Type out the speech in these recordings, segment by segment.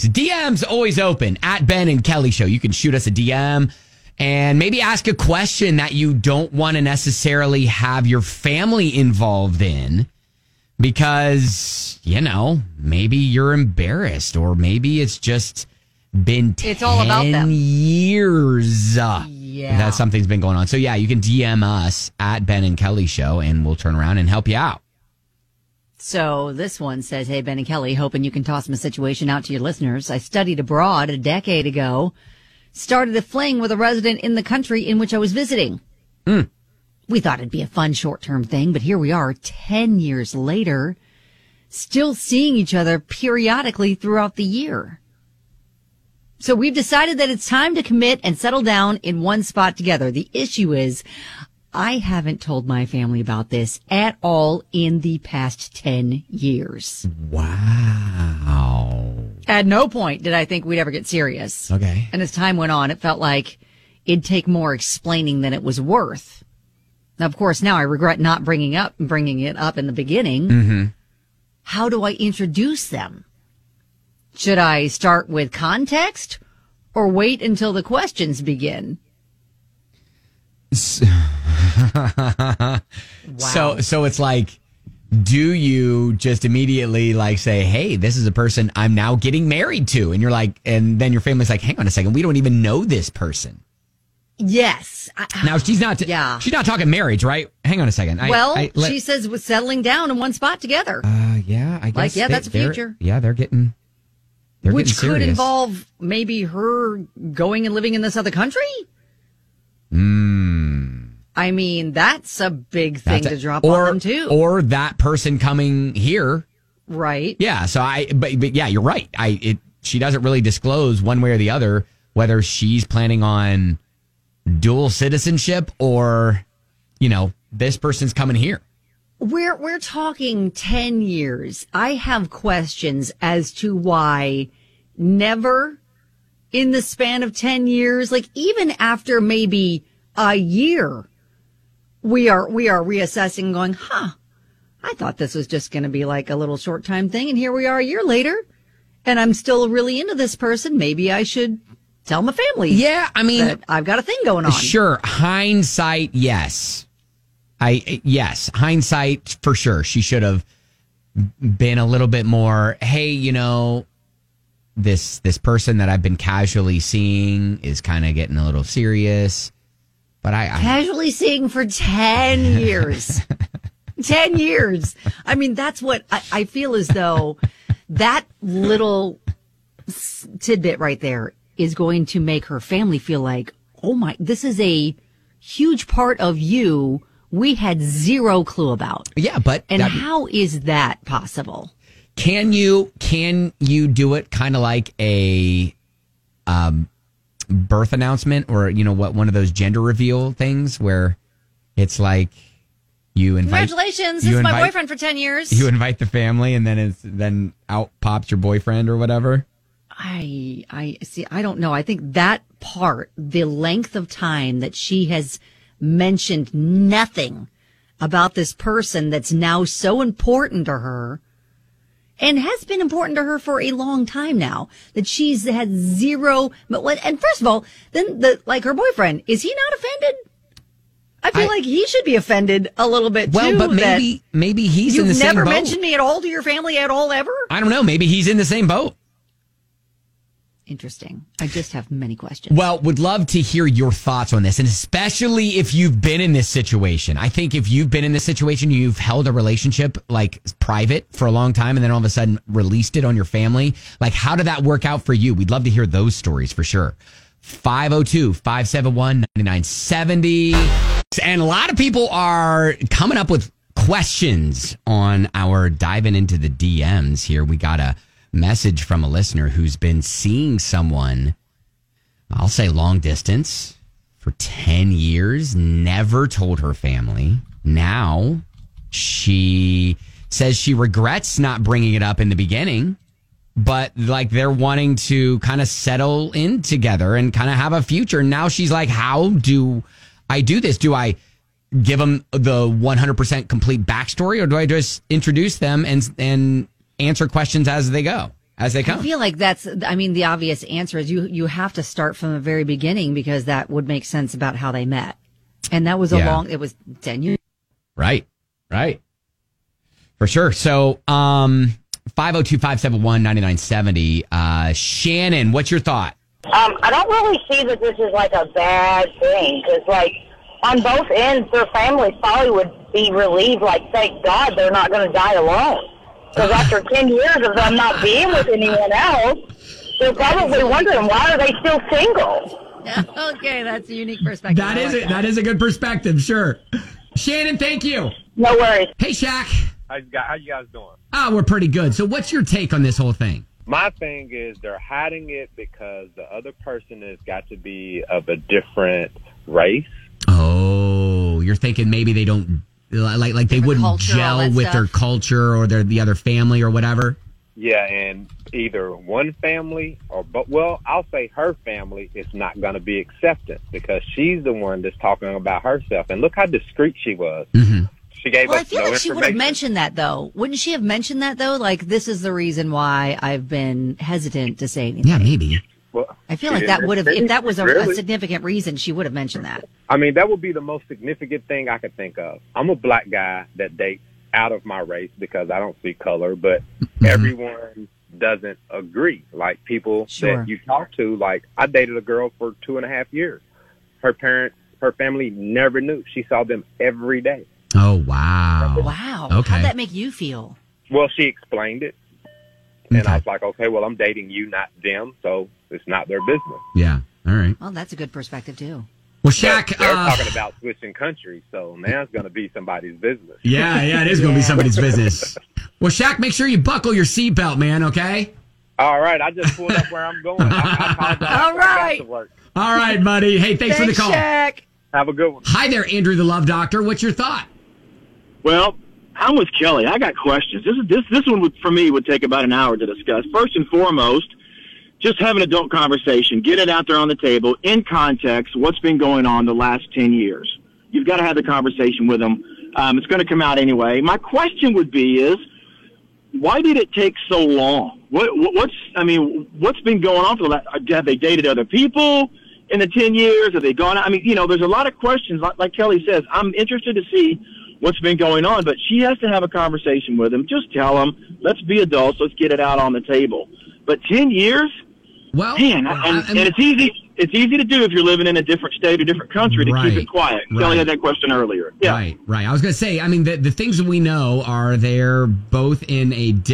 inbox. DM's always open at Ben and Kelly Show. You can shoot us a DM and maybe ask a question that you don't want to necessarily have your family involved in because, maybe you're embarrassed or maybe it's just been 10 all about them. years Yeah. that something's been going on. So, yeah, you can DM us at Ben and Kelly Show and we'll turn around and help you out. So this one says, hey, Ben and Kelly, hoping you can toss my situation out to your listeners. I studied abroad a decade ago, started a fling with a resident in the country in which I was visiting. We thought it'd be a fun short-term thing, but here we are 10 years later, still seeing each other periodically throughout the year. So we've decided that it's time to commit and settle down in one spot together. The issue is I haven't told my family about this at all in the past 10 years. Wow. At no point did I think we'd ever get serious. Okay. And as time went on, it felt like it'd take more explaining than it was worth. Now, of course, now I regret not bringing it up in the beginning. Mm-hmm. How do I introduce them? Should I start with context or wait until the questions begin? Wow. So it's like, do you just immediately say, hey, this is a person I'm now getting married to? And you're like, and then your family's like, hang on a second, we don't even know this person. Yes. Now she's not talking marriage, right? Hang on a second. She says we're settling down in one spot together. Yeah, I guess. That's a future. Yeah, they're getting Which serious. could involve maybe her going and living in this other country? I mean, that's a big thing to drop on them too. Or that person coming here. Right. Yeah. So but yeah, you're right. She doesn't really disclose one way or the other whether she's planning on dual citizenship or, this person's coming here. We're talking 10 years. I have questions as to why never in the span of 10 years, even after maybe a year, we are reassessing going, I thought this was just going to be a little short time thing. And here we are a year later and I'm still really into this person. Maybe I should tell my family. Yeah. I mean, that I've got a thing going on. Sure. Hindsight. Yes. Hindsight for sure. She should have been a little bit more, hey, this person that I've been casually seeing is kind of getting a little serious. But I casually seeing for 10 years. 10 years. I mean, that's what I feel as though that little tidbit right there is going to make her family feel like, oh my, this is a huge part of you we had zero clue about. Yeah, but how is that possible? Can you do it kind of like a birth announcement or one of those gender reveal things where it's like you invite congratulations, this is my boyfriend for 10 years. You invite the family and then out pops your boyfriend or whatever. I see. I don't know. I think that part, the length of time that she has mentioned nothing about this person that's now so important to her and has been important to her for a long time now, that she's had zero. And first of all, then her boyfriend, is he not offended? I feel like he should be offended a little bit too. Well, but maybe he's in the same boat. You've never mentioned me at all to your family at all ever? I don't know. Maybe he's in the same boat. Interesting. I just have many questions. Well, would love to hear your thoughts on this, and especially if you've been in this situation. I think if you've been in this situation, you've held a relationship private for a long time and then all of a sudden released it on your family. How did that work out for you? We'd love to hear those stories for sure. 502-571-9970. And a lot of people are coming up with questions on our diving into the DMs here. We got a message from a listener who's been seeing someone, I'll say long distance, for 10 years, never told her family. Now she says she regrets not bringing it up in the beginning, but they're wanting to kind of settle in together and kind of have a future. Now she's like, how do I do this? Do I give them the 100% complete backstory, or do I just introduce them and answer questions as they go? as they I come. feel like the obvious answer is you have to start from the very beginning because that would make sense about how they met. And that was it was 10 years. Right. For sure. So, 502-571-9970. Shannon, what's your thought? I don't really see that this is like a bad thing because, like, on both ends, their families probably would be relieved, like, thank God they're not going to die alone. Because after 10 years of them not being with anyone else, they're probably wondering, why are they still single? Okay, that's a unique perspective. That is a good perspective, sure. Shannon, thank you. No worries. Hey, Shaq. How you guys doing? We're pretty good. So what's your take on this whole thing? My thing is they're hiding it because the other person has got to be of a different race. Oh, you're thinking maybe they don't, like they wouldn't culture, all gel that with stuff. their culture or the other family or whatever? Yeah, and either one family I'll say her family is not going to be accepted because she's the one that's talking about herself. And look how discreet she was. Mm-hmm. She gave Well, us I feel no like she would have information. mentioned that, though. Wouldn't she have mentioned that, though? Like, this is the reason why I've been hesitant to say anything. Yeah, maybe. Well, I feel like that would have, if that was a Really? significant reason, she would have mentioned that. I mean, that would be the most significant thing I could think of. I'm a black guy that dates out of my race because I don't see color, but everyone doesn't agree. Like people Sure. that you talk to, like I dated a girl for 2.5 years. Her family never knew. She saw them every day. Oh, wow. Wow. Okay. How'd that make you feel? Well, she explained it. And Okay. I was like, okay, well, I'm dating you, not them, so it's not their business. Yeah. All right. Well, that's a good perspective, too. Well, Shaq. They're talking about switching countries, so now it's going to be somebody's business. Yeah, it is going to be somebody's business. Well, Shaq, make sure you buckle your seatbelt, man, okay? All right, I just pulled up where I'm going. I apologize. All right. I got to work. All right, buddy. Hey, thanks for the call. Shaq. Have a good one. Hi there, Andrew the Love Doctor. What's your thought? Well, I'm with Kelly. I got questions. This one for me would take about an hour to discuss. First and foremost, just have an adult conversation. Get it out there on the table in context. What's been going on the last 10 years? You've got to have the conversation with them. It's going to come out anyway. My question would be is, why did it take so long? What's been going on for the last? Have they dated other people in the 10 years? Have they gone? I mean, there's a lot of questions. Like Kelly says, I'm interested to see what's been going on, but she has to have a conversation with him. Just tell him, let's be adults. Let's get it out on the table. But 10 years? Well, Man, and it's easy. It's easy to do if you're living in a different state or different country to keep it quiet. Kelly had that question earlier. Yeah. Right. I was going to say, I mean, the things that we know are they're both in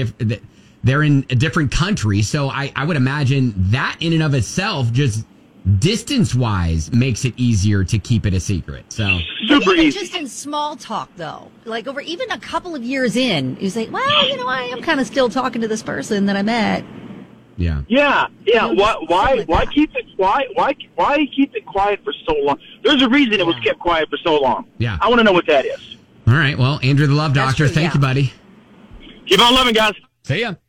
they're in a different country. So I would imagine that in and of itself, just distance-wise, makes it easier to keep it a secret. So Super even easy. just in small talk, though, like over even a couple of years in, you say, well, I am kind of still talking to this person that I met. yeah. Yeah. Why that. keep it quiet? Why keep it quiet for so long? There's a reason it was kept quiet for so long. Yeah. I want to know what that is. All right. Well, Andrew the Love That's Doctor, true, thank you, buddy. Keep on loving, guys. See ya.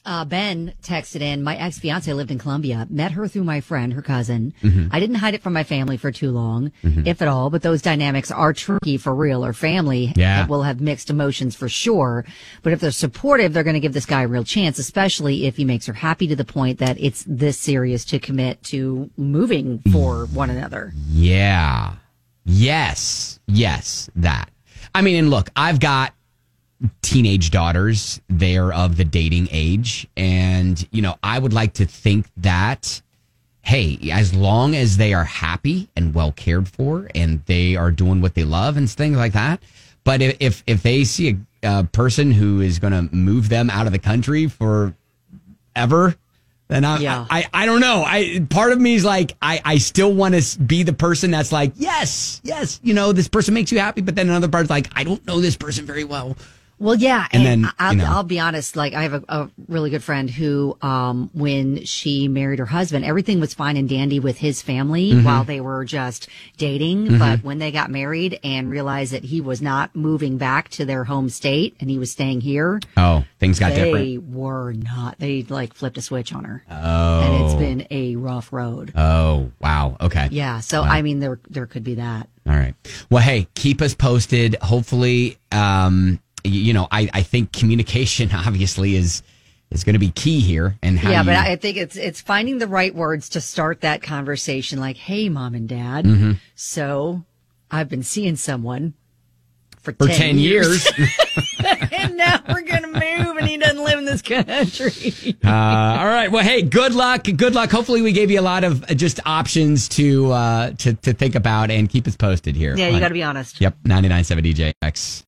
Ben texted in, my ex-fiance lived in Colombia, met her through my friend, her cousin. Mm-hmm. I didn't hide it from my family for too long, if at all, but those dynamics are tricky for real or family. Yeah. Will have mixed emotions for sure. But if they're supportive, they're going to give this guy a real chance, especially if he makes her happy to the point that it's this serious to commit to moving for one another. Yeah. Yes, that. I mean, and look, I've got teenage daughters. They're of the dating age. And, I would like to think that, hey, as long as they are happy and well cared for and they are doing what they love and things like that. But if they see a person who is going to move them out of the country forever, then I don't know. Part of me is like, I still want to be the person that's like, yes, this person makes you happy. But then another part's like, I don't know this person very well. Well, yeah, And and then, I'll be honest. Like, I have a really good friend who, when she married her husband, everything was fine and dandy with his family while they were just dating. But when they got married and realized that he was not moving back to their home state and he was staying here, Oh, things got different. they were not. They like flipped a switch on her, Oh. and it's been a rough road. Oh, wow. Okay. Yeah, so I mean, there could be that. All right. Well, hey, keep us posted. Hopefully, I think communication obviously is is going to be key here. And how but I think it's finding the right words to start that conversation. Like, hey, mom and dad, so I've been seeing someone for 10 years. And now we're going to move and he doesn't live in this country. All right. Well, hey, good luck. Good luck. Hopefully we gave you a lot of just options to think about, and keep us posted here. Yeah, you got to be honest. Yep. 99.7 DJX.